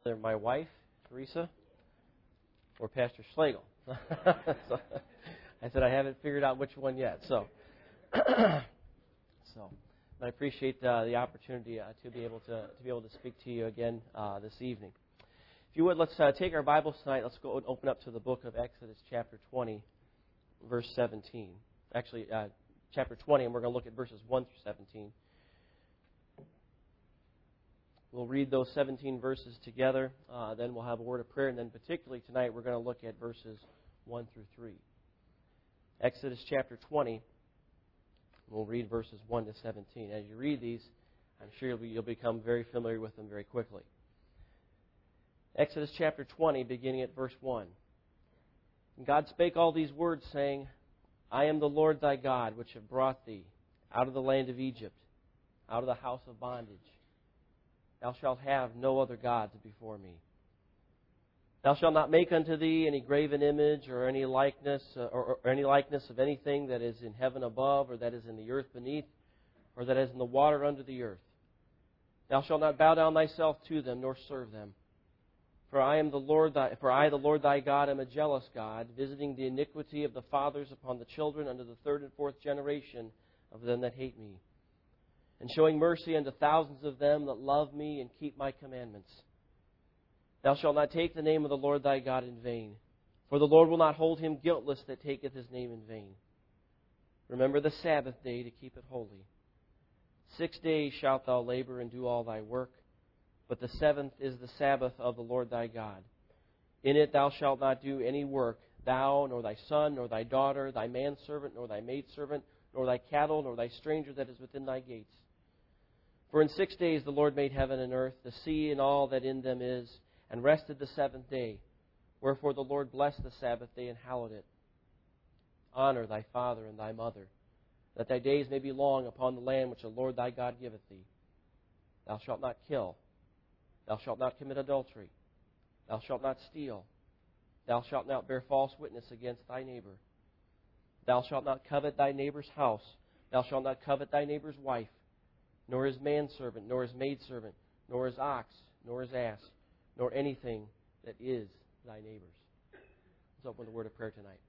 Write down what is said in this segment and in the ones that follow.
either my wife, Teresa, or Pastor Schlegel. So, I said I haven't figured out which one yet. So I appreciate the opportunity to be able to speak to you again this evening. If you would, let's take our Bibles tonight. Let's go and open up to the book of Exodus, chapter 20, verse 17. Actually, chapter 20, and we're going to look at verses 1 through 17. We'll read those 17 verses together. Then we'll have a word of prayer, and then particularly tonight we're going to look at verses 1 through 3. Exodus chapter 20. We'll read verses 1 to 17. As you read these, I'm sure you'll become very familiar with them very quickly. Exodus chapter 20, beginning at verse 1. And God spake all these words, saying, I am the Lord thy God, which have brought thee out of the land of Egypt, out of the house of bondage. Thou shalt have no other gods before me. Thou shalt not make unto thee any graven image or any likeness or any likeness of anything that is in heaven above, or that is in the earth beneath, or that is in the water under the earth. Thou shalt not bow down thyself to them, nor serve them. For I, the Lord thy God, am a jealous God, visiting the iniquity of the fathers upon the children unto the third and fourth generation of them that hate me, and showing mercy unto thousands of them that love me and keep my commandments. Thou shalt not take the name of the Lord thy God in vain, for the Lord will not hold him guiltless that taketh his name in vain. Remember the Sabbath day to keep it holy. 6 days shalt thou labor and do all thy work, but the seventh is the Sabbath of the Lord thy God. In it thou shalt not do any work, thou, nor thy son, nor thy daughter, thy manservant, nor thy maidservant, nor thy cattle, nor thy stranger that is within thy gates. For in 6 days the Lord made heaven and earth, the sea and all that in them is, and rested the seventh day. Wherefore the Lord blessed the Sabbath day and hallowed it. Honor thy father and thy mother, that thy days may be long upon the land which the Lord thy God giveth thee. Thou shalt not kill. Thou shalt not commit adultery. Thou shalt not steal. Thou shalt not bear false witness against thy neighbor. Thou shalt not covet thy neighbor's house. Thou shalt not covet thy neighbor's wife, nor his manservant, nor his maidservant, nor his ox, nor his ass, nor anything that is thy neighbor's. Let's open the word of prayer tonight.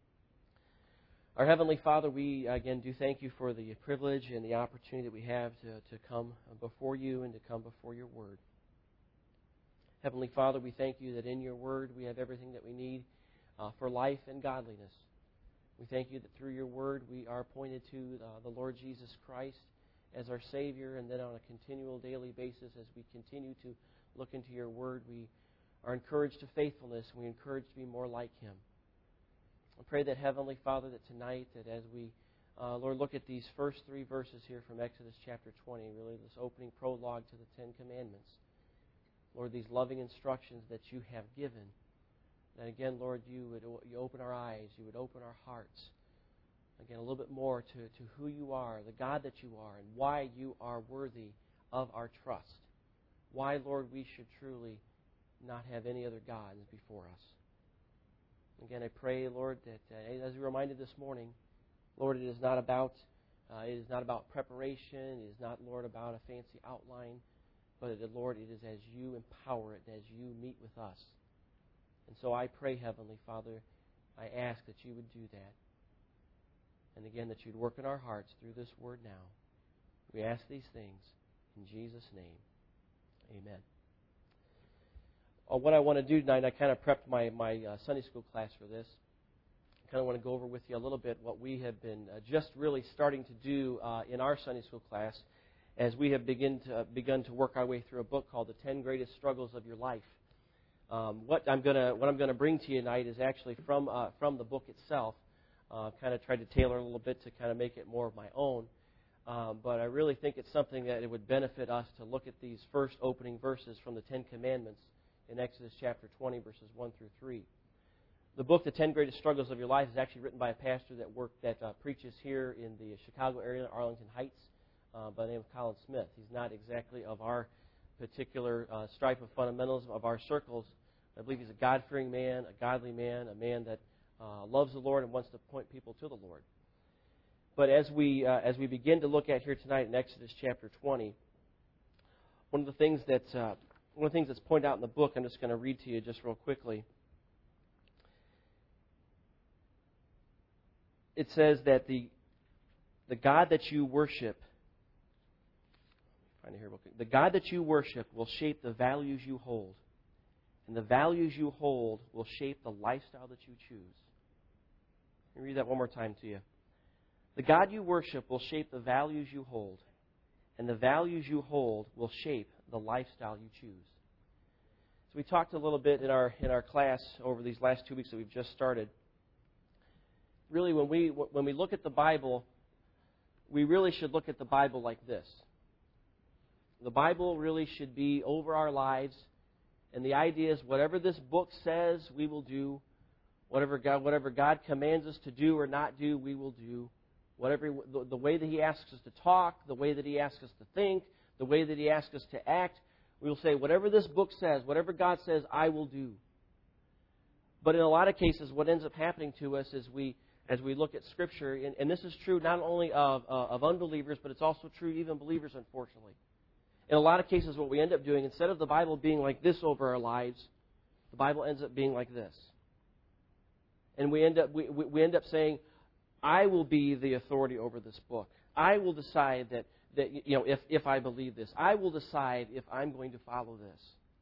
Our Heavenly Father, we again do thank you for the privilege and the opportunity that we have to come before you and to come before your word. Heavenly Father, we thank you that in your word we have everything that we need for life and godliness. We thank you that through your word we are pointed to the Lord Jesus Christ as our Savior, and then on a continual daily basis as we continue to look into your word, we are encouraged to faithfulness, and we are encouraged to be more like him. I pray that, Heavenly Father, that tonight, that as we, Lord, look at these first 3 verses here from Exodus chapter 20, really this opening prologue to the Ten Commandments, Lord, these loving instructions that you have given, that again, Lord, you open our eyes, you would open our hearts, again, a little bit more to who you are, the God that you are, and why you are worthy of our trust. Why, Lord, we should truly not have any other gods before us. Again, I pray, Lord, that as we were reminded this morning, Lord, it is not about preparation. It is not, Lord, about a fancy outline. But, Lord, it is as you empower it, as you meet with us. And so I pray, Heavenly Father, I ask that you would do that. And again, that you'd work in our hearts through this word now. We ask these things in Jesus' name. Amen. What I want to do tonight, I kind of prepped my Sunday school class for this. I kind of want to go over with you a little bit what we have been just really starting to do in our Sunday school class as we have begun to work our way through a book called The 10 Greatest Struggles of Your Life. What I'm going to bring to you tonight is actually from the book itself. Kind of tried to tailor a little bit to kind of make it more of my own. But I really think it's something that it would benefit us to look at these first opening verses from the Ten Commandments in Exodus chapter 20, verses 1 through 3. The book, The 10 Greatest Struggles of Your Life, is actually written by a pastor that preaches here in the Chicago area, Arlington Heights, by the name of Colin Smith. He's not exactly of our particular stripe of fundamentalism, of our circles. I believe he's a God-fearing man, a godly man, a man that loves the Lord and wants to point people to the Lord. But as we begin to look at here tonight in Exodus chapter 20, one of the things that one of the things that's pointed out in the book, I'm just going to read to you just real quickly. It says that the God that you worship, the God that you worship will shape the values you hold. And the values you hold will shape the lifestyle that you choose. Let me read that one more time to you. The God you worship will shape the values you hold. And the values you hold will shape the lifestyle you choose. So we talked a little bit in our class over these last 2 weeks that we've just started. Really, when we look at the Bible, we really should look at the Bible like this. The Bible really should be over our lives, and the idea is whatever this book says, we will do. Whatever God commands us to do or not do, we will do. The way that He asks us to talk, the way that He asks us to think, the way that He asks us to act, we will say, whatever this book says, whatever God says, I will do. But in a lot of cases, what ends up happening to us is as we look at Scripture, and this is true not only of unbelievers, but it's also true even believers, unfortunately. In a lot of cases, what we end up doing, instead of the Bible being like this over our lives, the Bible ends up being like this. And we end up saying, I will be the authority over this book. I will decide that if I believe this. I will decide if I'm going to follow this.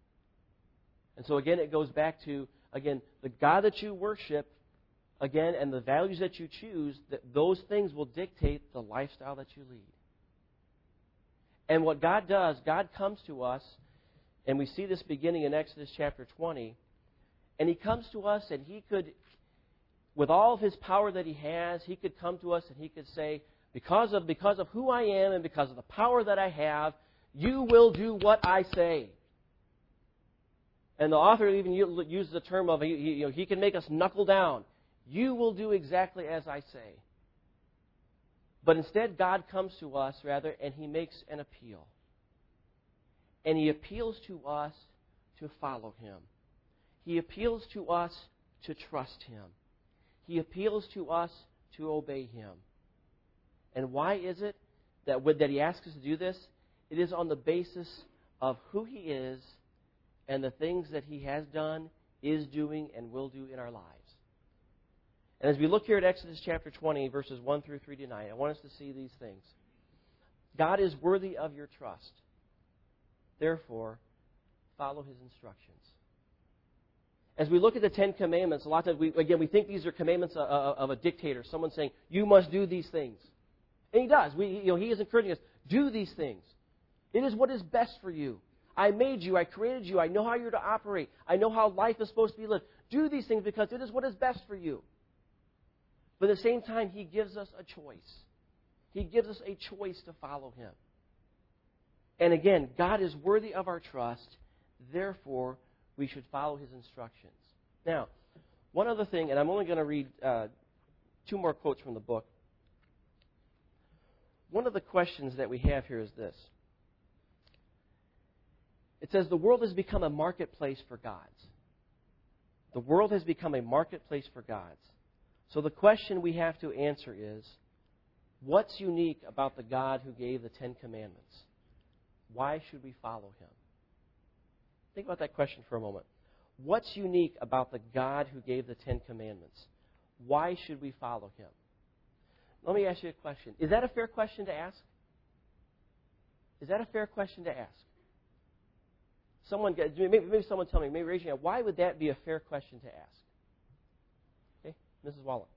And so again, it goes back to, again, the God that you worship, again, and the values that you choose, that those things will dictate the lifestyle that you lead. And what God does, God comes to us, and we see this beginning in Exodus chapter 20, and He comes to us and He could, with all of His power that He has, He could come to us and He could say, because of who I am and because of the power that I have, you will do what I say. And the author even uses the term of, He can make us knuckle down. You will do exactly as I say. But instead, God comes to us, and He makes an appeal. And He appeals to us to follow Him. He appeals to us to trust Him. He appeals to us to obey Him. And why is it that He asks us to do this? It is on the basis of who He is and the things that He has done, is doing, and will do in our lives. And as we look here at Exodus chapter 20, verses 1 through 3 tonight, I want us to see these things. God is worthy of your trust. Therefore, follow His instructions. As we look at the Ten Commandments, a lot of times we think these are commandments of a dictator, someone saying, you must do these things. And He does. He is encouraging us, do these things. It is what is best for you. I made you. I created you. I know how you're to operate. I know how life is supposed to be lived. Do these things because it is what is best for you. But at the same time, He gives us a choice. He gives us a choice to follow Him. And again, God is worthy of our trust. Therefore, we should follow His instructions. Now, one other thing, and I'm only going to read 2 more quotes from the book. One of the questions that we have here is this. It says, the world has become a marketplace for gods. The world has become a marketplace for gods. So the question we have to answer is, what's unique about the God who gave the Ten Commandments? Why should we follow Him? Think about that question for a moment. What's unique about the God who gave the Ten Commandments? Why should we follow Him? Let me ask you a question. Is that a fair question to ask? Is that a fair question to ask? Maybe someone tell me, maybe raise your hand. Why would that be a fair question to ask? Okay, Mrs. Waller.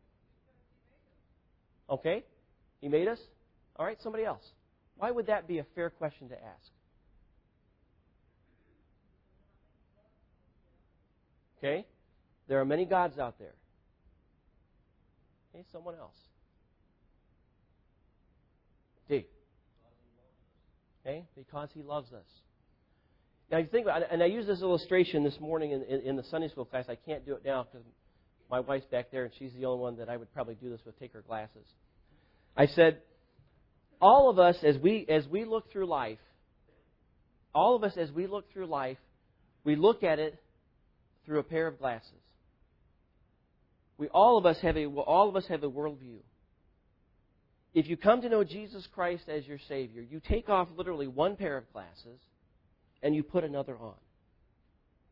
Okay, He made us? All right, somebody else. Why would that be a fair question to ask? Okay, there are many gods out there. Okay, someone else. D. Okay, because He loves us. Now, you think about it, and I used this illustration this morning in the Sunday school class. I can't do it now because my wife's back there, and she's the only one that I would probably do this with. Take her glasses. I said, all of us, as we look through life, we look at it through a pair of glasses. All of us have a worldview. If you come to know Jesus Christ as your Savior, you take off literally one pair of glasses and you put another on.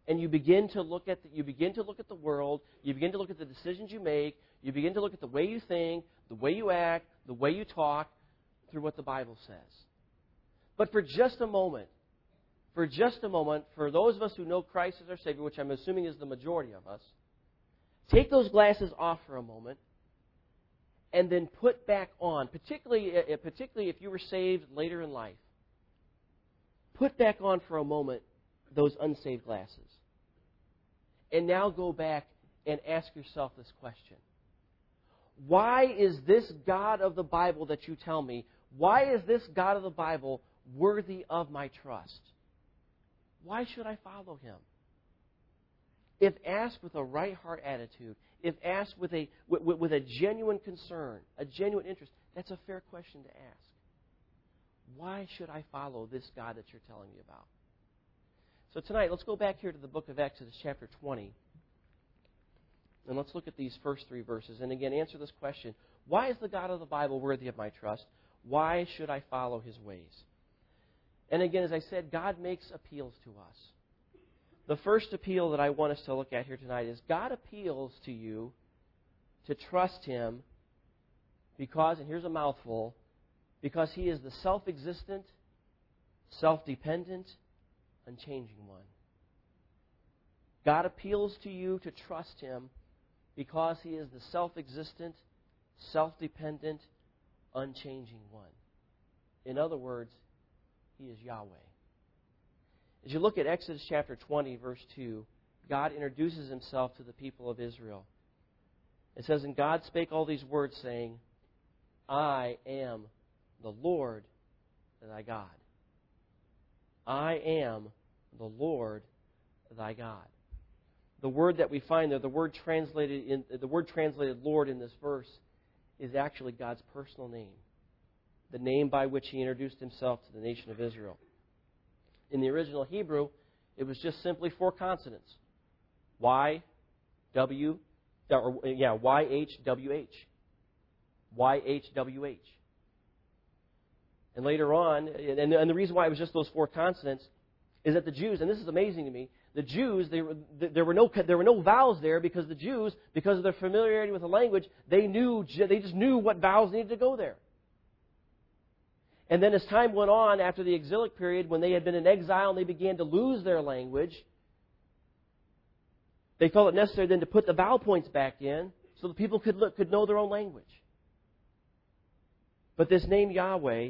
and you begin to look at the world, you begin to look at the decisions you make, you begin to look at the way you think, the way you act, the way you talk, through what the Bible says. But for just a moment, for those of us who know Christ as our Savior, which I'm assuming is the majority of us, take those glasses off for a moment and then put back on, particularly if you were saved later in life, put back on for a moment those unsaved glasses. And now go back and ask yourself this question. Why is this God of the Bible that you tell me, why is this God of the Bible worthy of my trust? Why should I follow Him? If asked with a right heart attitude, if asked with a genuine concern, a genuine interest, that's a fair question to ask. Why should I follow this God that you're telling me about? So tonight, let's go back here to the book of Exodus, chapter 20. And let's look at these first three verses. And again, answer this question. Why is the God of the Bible worthy of my trust? Why should I follow His ways? And again, as I said, God makes appeals to us. The first appeal that I want us to look at here tonight is God appeals to you to trust Him because, and here's a mouthful, because He is the self-existent, self-dependent, unchanging one. God appeals to you to trust Him because He is the self-existent, self-dependent, unchanging one. In other words, He is Yahweh. As you look at Exodus chapter 20, verse 2, God introduces Himself to the people of Israel. It says, "And God spake all these words, saying, I am the Lord thy God. I am the Lord thy God." The word that we find there, the word translated Lord in this verse, is actually God's personal name, the name by which He introduced Himself to the nation of Israel. In the original Hebrew, it was just simply four consonants: Y, W, Y-H-W-H. Y-H-W-H. And later on, and the reason why it was just those four consonants is that the Jews, and this is amazing to me, the Jews, there were no vowels there because the Jews, because of their familiarity with the language, they just knew what vowels needed to go there. And then as time went on, after the exilic period, when they had been in exile and they began to lose their language, they felt it necessary then to put the vowel points back in so the people could know their own language. But this name Yahweh,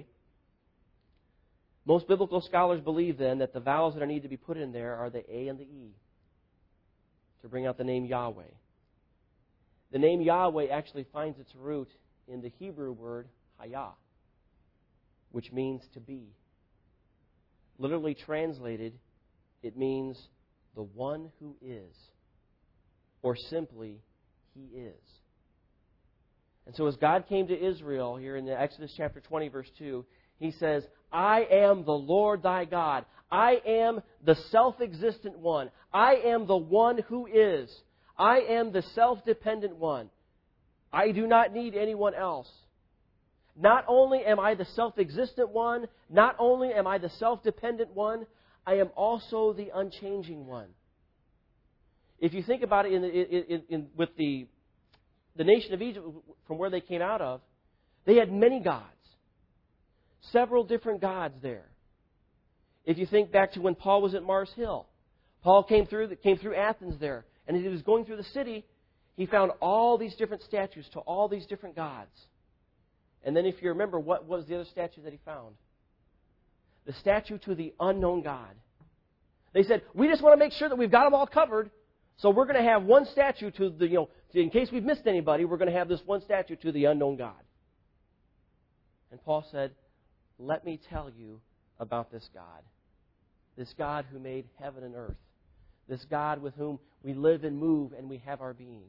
most biblical scholars believe then that the vowels that need to be put in there are the A and the E to bring out the name Yahweh. The name Yahweh actually finds its root in the Hebrew word Hayah, which means to be. Literally translated, it means the one who is, or simply, He is. And so as God came to Israel here in the Exodus chapter 20, verse 2, He says, I am the Lord thy God. I am the self-existent one. I am the one who is. I am the self-dependent one. I do not need anyone else. Not only am I the self-existent one, not only am I the self-dependent one, I am also the unchanging one. If you think about it with the nation of Egypt, from where they came out of, they had many gods. Several different gods there. If you think back to when Paul was at Mars Hill, Paul came through Athens there, and as he was going through the city, he found all these different statues to all these different gods. And then if you remember, what was the other statue that he found? The statue to the unknown God. They said, we just want to make sure that we've got them all covered, so we're going to have one statue to the, in case we've missed anybody, we're going to have this one statue to the unknown God. And Paul said, let me tell you about this God who made heaven and earth, this God with whom we live and move and we have our being.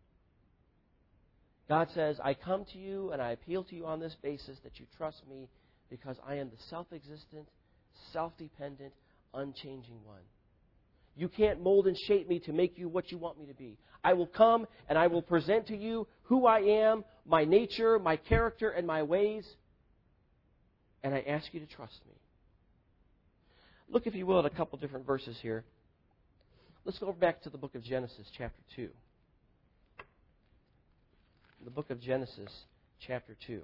God says, I come to you and I appeal to you on this basis that you trust me because I am the self-existent, self-dependent, unchanging one. You can't mold and shape me to make you what you want me to be. I will come and I will present to you who I am, my nature, my character, and my ways. And I ask you to trust me. Look, if you will, at a couple different verses here. Let's go back to the book of Genesis, chapter 2. The book of Genesis, chapter 2.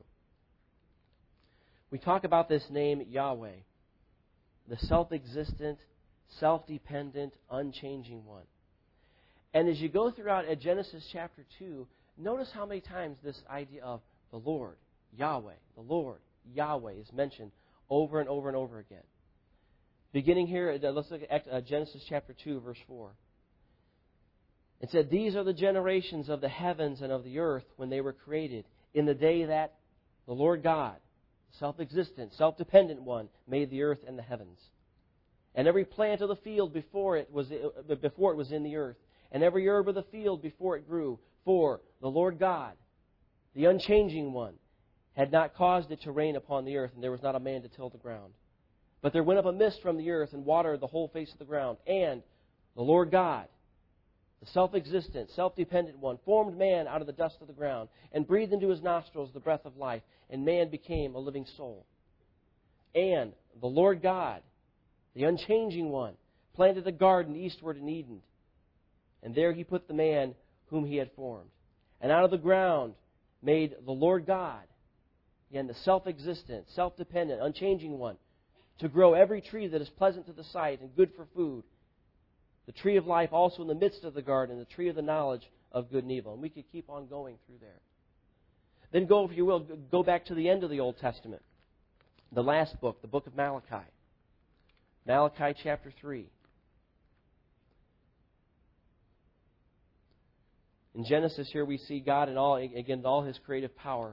We talk about this name, Yahweh, the self-existent, self-dependent, unchanging one. And as you go throughout at Genesis chapter 2, notice how many times this idea of the Lord, Yahweh, the Lord, Yahweh is mentioned over and over and over again. Beginning here, let's look at Genesis chapter 2, verse 4. It said, "These are the generations of the heavens and of the earth when they were created, in the day that the Lord God, self-existent, self-dependent one, made the earth and the heavens. And every plant of the field before it was in the earth, and every herb of the field before it grew. For the Lord God, the unchanging one, had not caused it to rain upon the earth, and there was not a man to till the ground. But there went up a mist from the earth and watered the whole face of the ground. And the Lord God, the self-existent, self-dependent one, formed man out of the dust of the ground and breathed into his nostrils the breath of life, and man became a living soul. And the Lord God, the unchanging one, planted a garden eastward in Eden, and there he put the man whom he had formed. And out of the ground made the Lord God, again, the self-existent, self-dependent, unchanging one, to grow every tree that is pleasant to the sight and good for food. The tree of life also in the midst of the garden, the tree of the knowledge of good and evil." And we could keep on going through there. Then go, if you will, go back to the end of the Old Testament. The last book, the book of Malachi. Malachi chapter 3. In Genesis here we see God in all His creative power.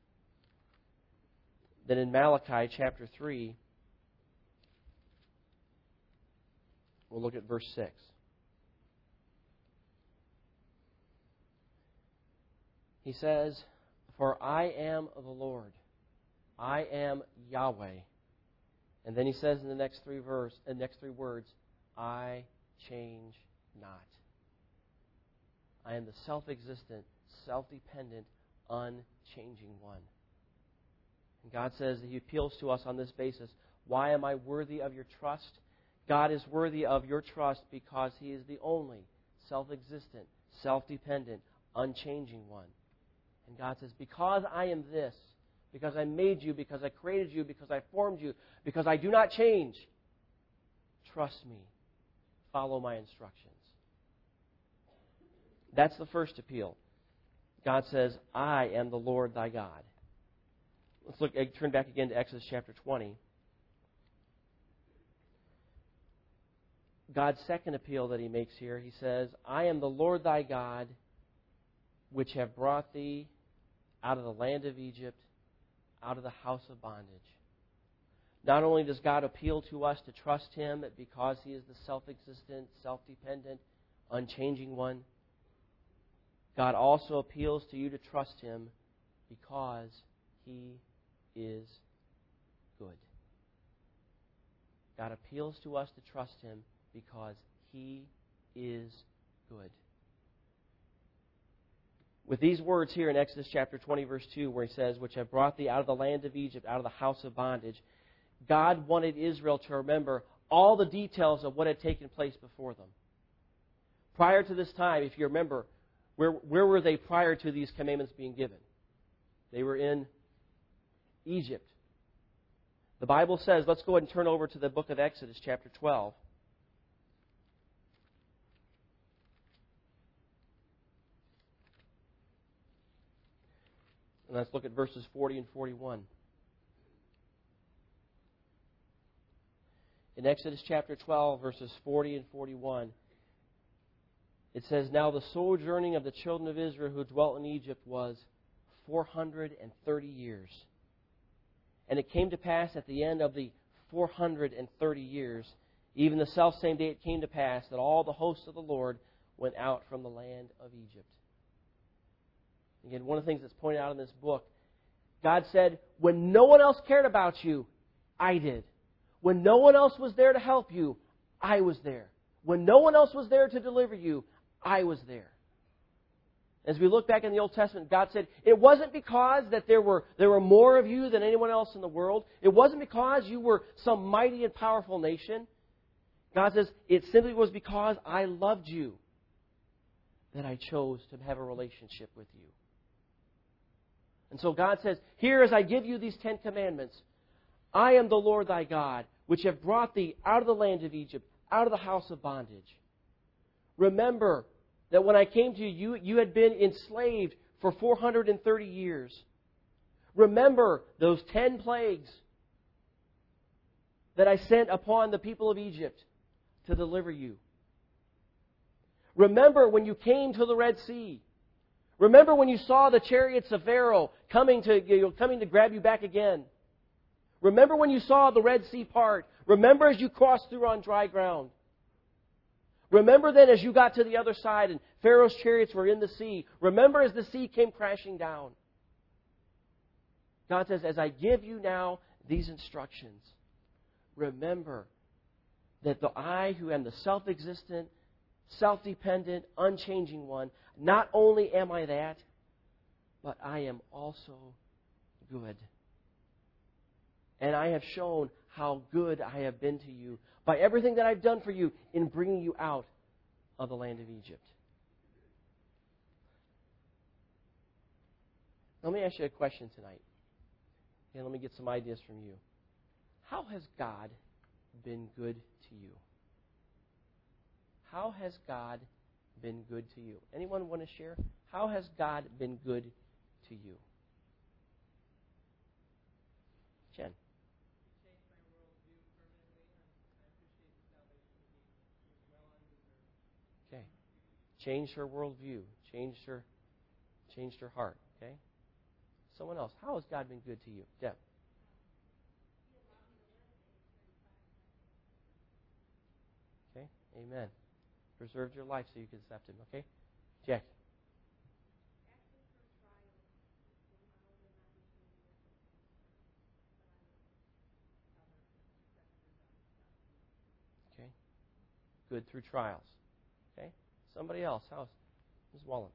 Then in Malachi chapter 3, we'll look at verse 6. He says, "For I am the Lord, I am Yahweh." And then he says in the next three words, "I change not." I am the self-existent, self-dependent, unchanging one. And God says that He appeals to us on this basis. Why am I worthy of your trust? God is worthy of your trust because He is the only self-existent, self-dependent, unchanging one. And God says, because I am this, because I made you, because I created you, because I formed you, because I do not change, trust me. Follow my instructions. That's the first appeal. God says, I am the Lord thy God. Let's turn back again to Exodus chapter 20. God's second appeal that He makes here, He says, I am the Lord thy God, which have brought thee out of the land of Egypt, out of the house of bondage. Not only does God appeal to us to trust Him because He is the self-existent, self-dependent, unchanging one, God also appeals to you to trust Him because He is good. God appeals to us to trust Him because He is good. With these words here in Exodus chapter 20, verse 2, where He says, which have brought thee out of the land of Egypt, out of the house of bondage, God wanted Israel to remember all the details of what had taken place before them. Prior to this time, if you remember, where were they prior to these commandments being given? They were in Egypt. The Bible says, let's go ahead and turn over to the book of Exodus, chapter 12. And let's look at verses 40 and 41. In Exodus chapter 12, verses 40 and 41, it says, Now the sojourning of the children of Israel who dwelt in Egypt was 430 years. And it came to pass at the end of the 430 years, even the selfsame day it came to pass, that all the hosts of the Lord went out from the land of Egypt. Again, one of the things that's pointed out in this book, God said, when no one else cared about you, I did. When no one else was there to help you, I was there. When no one else was there to deliver you, I was there. As we look back in the Old Testament, God said, it wasn't because that there were more of you than anyone else in the world. It wasn't because you were some mighty and powerful nation. God says, it simply was because I loved you that I chose to have a relationship with you. And so God says, here as I give you these 10 commandments, I am the Lord thy God, which have brought thee out of the land of Egypt, out of the house of bondage. Remember that when I came to you, you had been enslaved for 430 years. Remember those 10 plagues that I sent upon the people of Egypt to deliver you. Remember when you came to the Red Sea. Remember when you saw the chariots of Pharaoh coming to grab you back again. Remember when you saw the Red Sea part. Remember as you crossed through on dry ground. Remember then as you got to the other side and Pharaoh's chariots were in the sea. Remember as the sea came crashing down. God says, as I give you now these instructions, remember that I who am the self-existent, self-dependent, unchanging one, not only am I that, but I am also good. And I have shown how good I have been to you by everything that I've done for you in bringing you out of the land of Egypt. Let me ask you a question tonight. And let me get some ideas from you. How has God been good to you? How has God been good to you? Anyone want to share? How has God been good to you? Jen. Okay. Changed her worldview. Changed her heart. Okay. Someone else. How has God been good to you? Deb. Okay. Amen. Preserved your life so you could accept Him. Okay. Jackie. Okay. Good through trials. Okay. Somebody else. How's Ms. Wallen?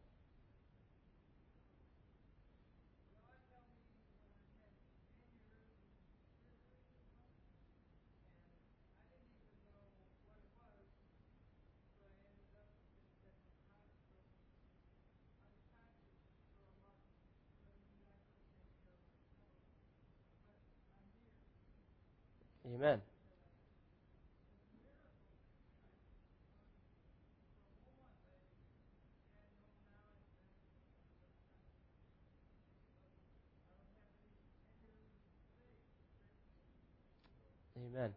Amen. Amen.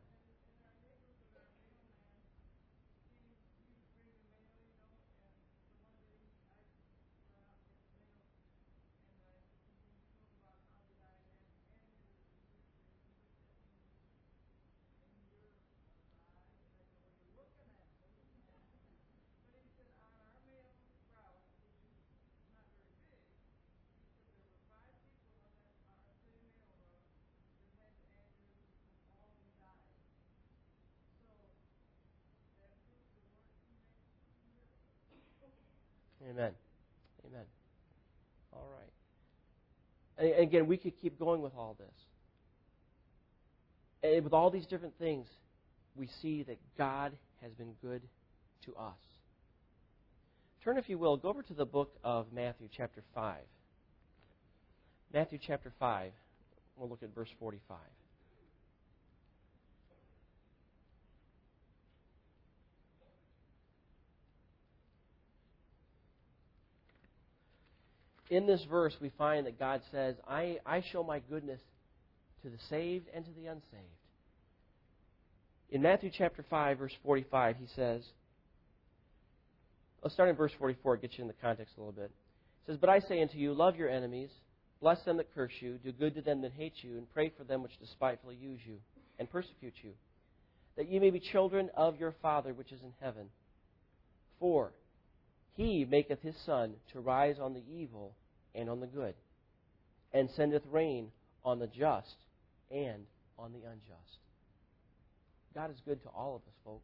Amen. Amen. All right. And again, we could keep going with all this. And with all these different things, we see that God has been good to us. Turn, if you will, go over to the book of Matthew chapter 5. Matthew chapter 5. We'll look at verse 45. In this verse, we find that God says, I show my goodness to the saved and to the unsaved. In Matthew chapter 5, verse 45, he says, let's start in verse 44, get you in the context a little bit. It says, but I say unto you, love your enemies, bless them that curse you, do good to them that hate you, and pray for them which despitefully use you and persecute you, that ye may be children of your Father which is in heaven. For He maketh His sun to rise on the evil and on the good, and sendeth rain on the just and on the unjust. God is good to all of us, folks.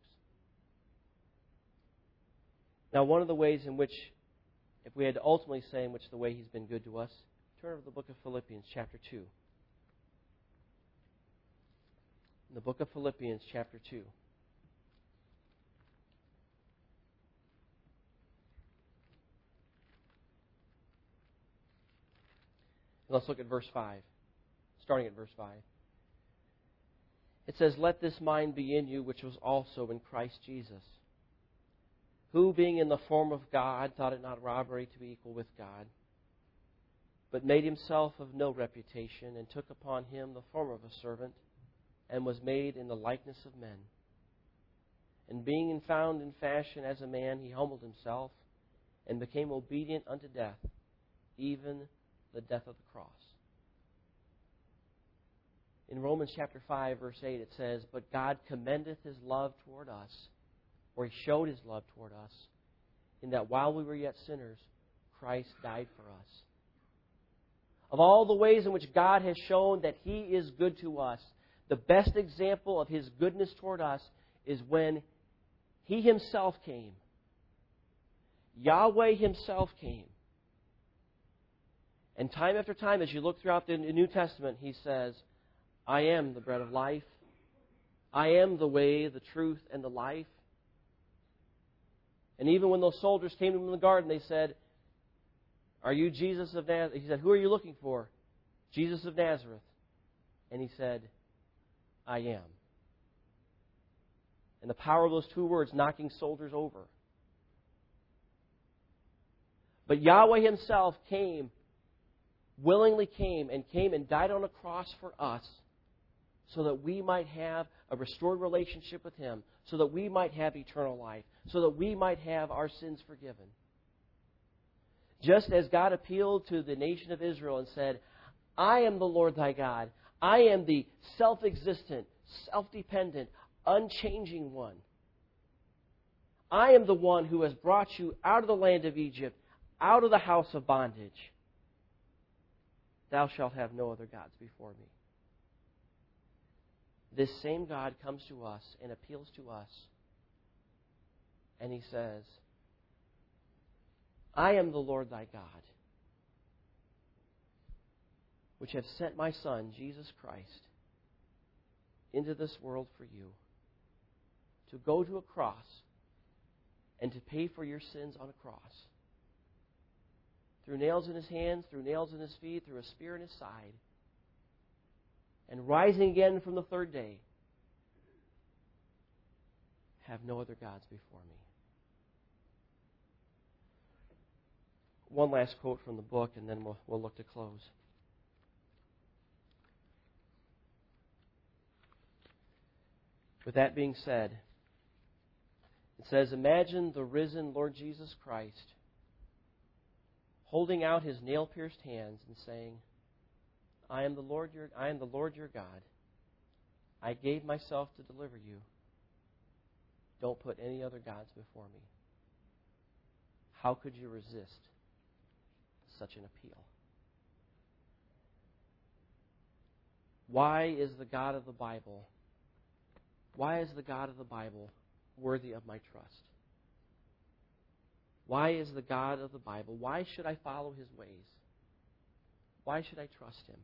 Now, one of the ways in which, if we had to ultimately say in which the way He's been good to us, turn over to the book of Philippians, chapter 2. In the book of Philippians, chapter 2. Let's look at verse 5, starting at verse 5. It says, "Let this mind be in you, which was also in Christ Jesus, who, being in the form of God, thought it not robbery to be equal with God, but made himself of no reputation, and took upon him the form of a servant, and was made in the likeness of men. And being found in fashion as a man, he humbled himself, and became obedient unto death, even the death of the cross." In Romans chapter 5, verse 8, it says, "But God commendeth his love toward us," or he showed his love toward us, "in that while we were yet sinners, Christ died for us." Of all the ways in which God has shown that he is good to us, the best example of his goodness toward us is when he himself came. Yahweh himself came. And time after time, as you look throughout the New Testament, he says, "I am the bread of life. I am the way, the truth, and the life." And even when those soldiers came to him in the garden, they said, "Are you Jesus of Nazareth?" He said, "Who are you looking for?" "Jesus of Nazareth." And he said, "I am." And the power of those two words knocking soldiers over. But Yahweh himself willingly came and died on a cross for us, so that we might have a restored relationship with him, so that we might have eternal life, so that we might have our sins forgiven. Just as God appealed to the nation of Israel and said, "I am the Lord thy God. I am the self-existent, self-dependent, unchanging one. I am the one who has brought you out of the land of Egypt, out of the house of bondage. Thou shalt have no other gods before me." This same God comes to us and appeals to us. And he says, "I am the Lord thy God, which have sent my Son, Jesus Christ, into this world for you, to go to a cross and to pay for your sins on a cross. Through nails in his hands, through nails in his feet, through a spear in his side, and rising again from the third day, have no other gods before me." One last quote from the book, and then we'll look to close. With that being said, it says, "Imagine the risen Lord Jesus Christ holding out his nail-pierced hands and saying, I am the Lord your God. I gave myself to deliver you. Don't put any other gods before me." How could you resist such an appeal? Why is the God of the Bible worthy of my trust? Why is the God of the Bible? Why should I follow his ways? Why should I trust him?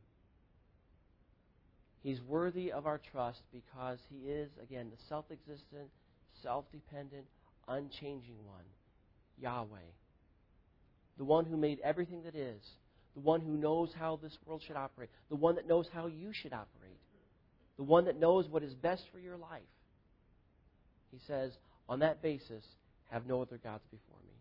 He's worthy of our trust because he is, again, the self-existent, self-dependent, unchanging one, Yahweh. The one who made everything that is. The one who knows how this world should operate. The one that knows how you should operate. The one that knows what is best for your life. He says, on that basis, have no other gods before me.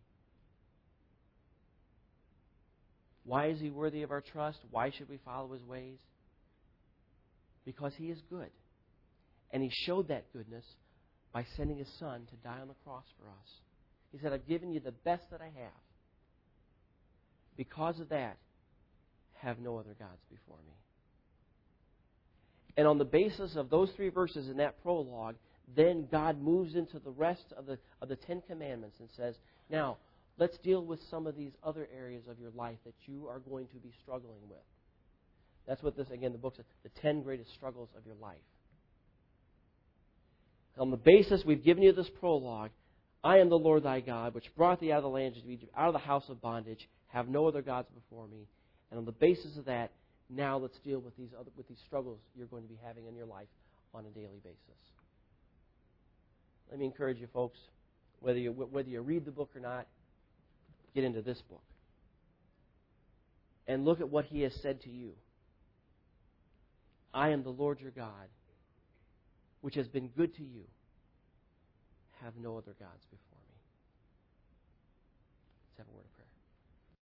Why is he worthy of our trust? Why should we follow his ways? Because he is good. And he showed that goodness by sending his Son to die on the cross for us. He said, I've given you the best that I have. Because of that, have no other gods before me. And on the basis of those 3 verses in that prologue, then God moves into the rest of the 10 Commandments and says, now, let's deal with some of these other areas of your life that you are going to be struggling with. That's what this, again, the book says, the 10 greatest struggles of your life. On the basis, we've given you this prologue, I am the Lord thy God, which brought thee out of the land of Egypt, out of the house of bondage. Have no other gods before me. And on the basis of that, now let's deal with these struggles you're going to be having in your life on a daily basis. Let me encourage you, folks, whether you read the book or not, get into this book. and look at what He has said to you. I am the Lord your God, which has been good to you. Have no other gods before me. Let's have a word of prayer.